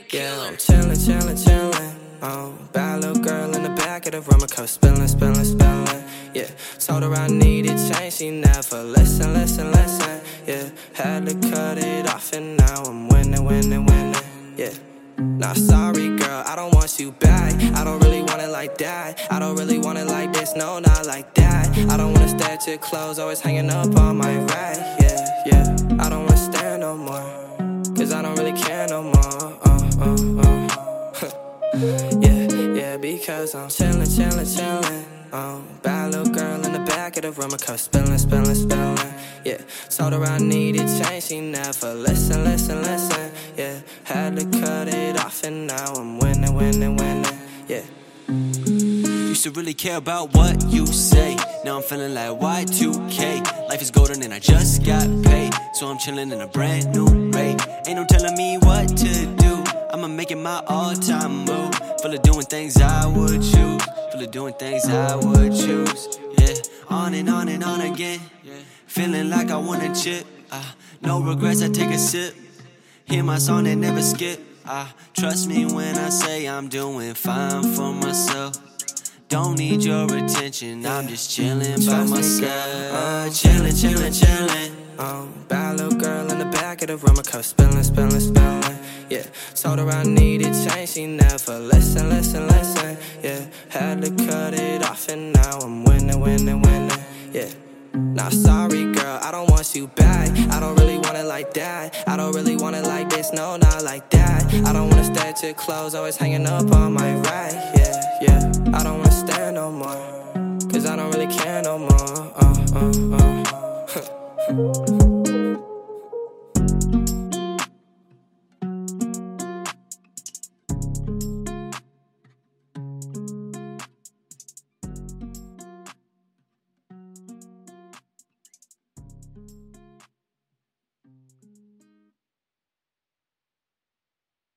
Yeah, I'm chillin'. Oh, bad little girl in the back of the room, a cup spillin'. Yeah, told her I needed change, she never listen. Yeah, had to cut it off and now I'm winning. Yeah. Nah, sorry girl, I don't want you back. I don't really want it like that. I don't really want it like this, no, not like that. I don't wanna stare at your clothes, always hanging up on my rack. Yeah, I don't wanna stand no more, cause I don't really care no more. Yeah, because I'm chillin'. Bad little girl in the back of the room, a cup spillin'. Yeah, told her I needed change, she never listen. Yeah, had to cut it off and now I'm winning. Yeah. Used to really care about what you say. Now I'm feeling like Y2K. Life is golden and I just got paid, so I'm chillin' in a brand new rate. Ain't no telling me what to do, I'ma make it my all-time move. Full of doing things I would choose. Yeah, on and on again. Feeling like I want a chip. No regrets, I take a sip. Hear my song and never skip. Trust me when I say I'm doing fine for myself. Don't need your attention, I'm just chillin' by myself. Chillin'. Bad little girl in the back of the room, a cup spillin'. Yeah, told her I needed change, she never listen. Yeah, had to cut it off and now I'm winning. Yeah. Nah, sorry girl, I don't want you back. I don't really want it like that. I don't really want it like this, no, not like that. I don't wanna stare at your clothes, always hanging up on my rack. Yeah, I don't wanna stand no more, cause I don't really care no more.